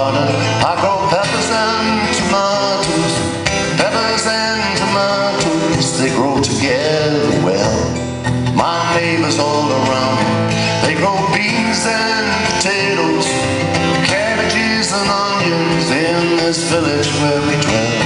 garden I grow peppers and tomatoes. Peppers and tomatoes, they grow together well. My neighbors all around me, they grow beans and potatoes, cabbages and onions in this village where we dwell.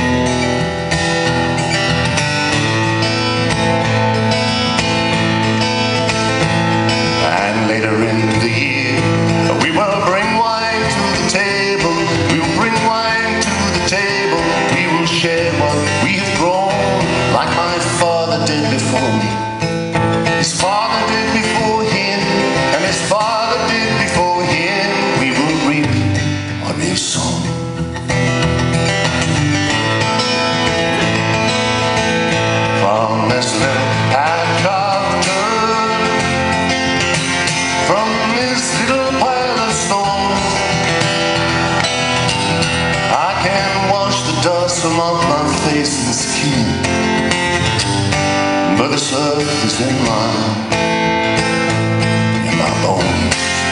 And later in the year, we will bring wine to the table. We will bring wine to the table. We will share what we have grown, like my father did before me. His father did before him, and his father did before him. We will reap what we've sown. From this little patch of dirt, from this little pile of stones, I can wash the dust from off my face and skin, but this earth is in my bones.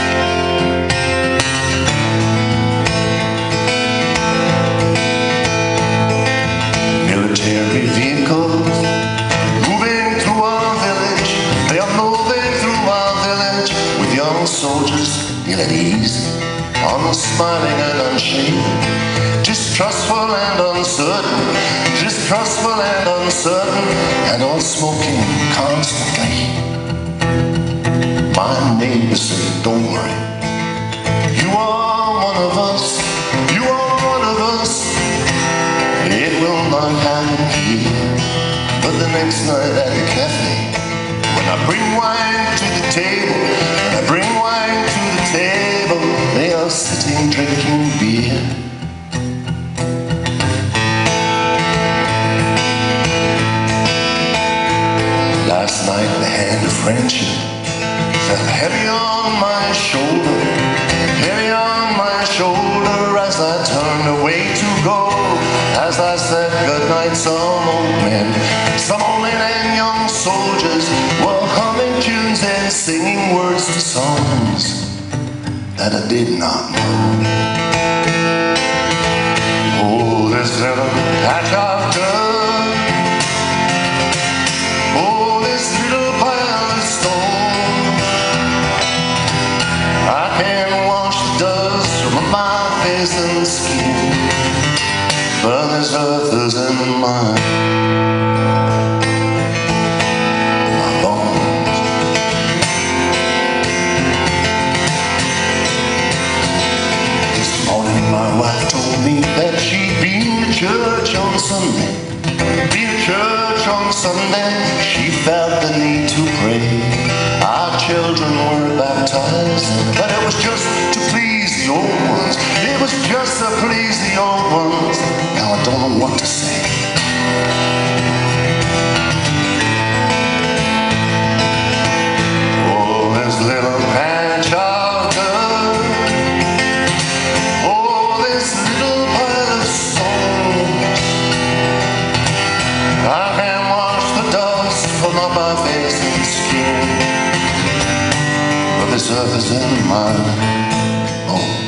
Military vehicles moving through our village. They are moving through our village with young soldiers ill at ease, unsmiling and unshaven, distrustful and uncertain, distrustful and uncertain, and all smoking constantly. My neighbor said, don't worry, you are one of us, you are one of us. It will not happen here. But the next night at the cafe, when I bring wine to the table, when I bring wine to the table, they are sitting drinking beer. Last night the hand of friendship fell heavy on my shoulder, heavy on my shoulder, as I turned away to go. As I said goodnight, some old men and young soldiers were humming tunes and singing words to songs that I did not know. Oh, this little patch of dirt, oh, this little pile of stone, I can wash the dust from my face and skin, but this earth is in my bones. This morning my wife told me that she'd been to church on Sunday. Been to church on Sunday, she felt the need to pray. Our children were baptized, but it was just to please the old ones. It was just to please the old ones. Now I don't know what to say. Oh, this little patch of dirt, oh, this little pile of stones, I can wash the dust from off my face and skin, but this earth is in my bones.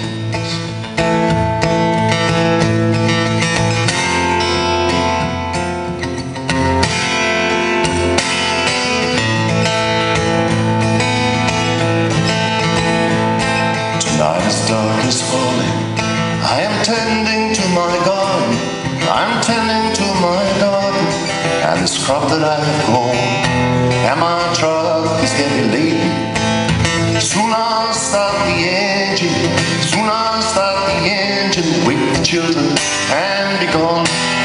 Tonight as dark is falling, I am tending to my garden, I'm tending to my garden, and this crop that I have grown, and my truck is heavy laden. Soon I'll start the engine, soon I'll start the engine, wake the children and be gone.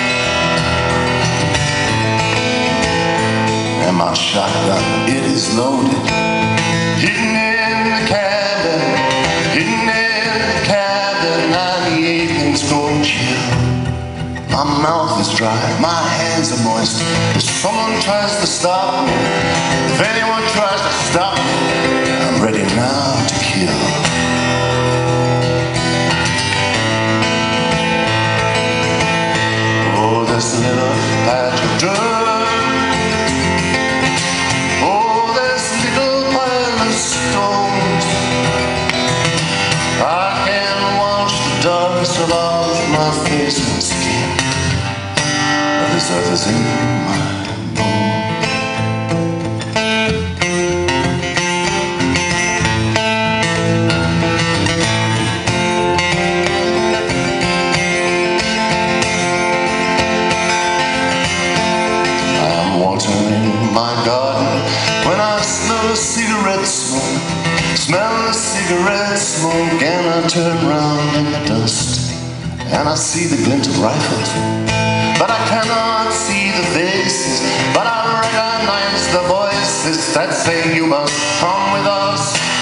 And my shotgun, it is loaded, hidden in the cabin, hidden in the cabin, and the evening's growing chill. My mouth is dry, my hands are moist. If someone tries to stop me, if anyone tries to stop me, I'm ready now to kill. Oh, this little patch of dirt, oh, this little pile of stones, I can wash the dust dust about my face and skin. But this earth is in my my garden when I smell a cigarette smoke, smell the cigarette smoke, and I turn round in the dust and I see the glint of rifles, but I cannot see the faces, but I recognize the voices that say you must come with us.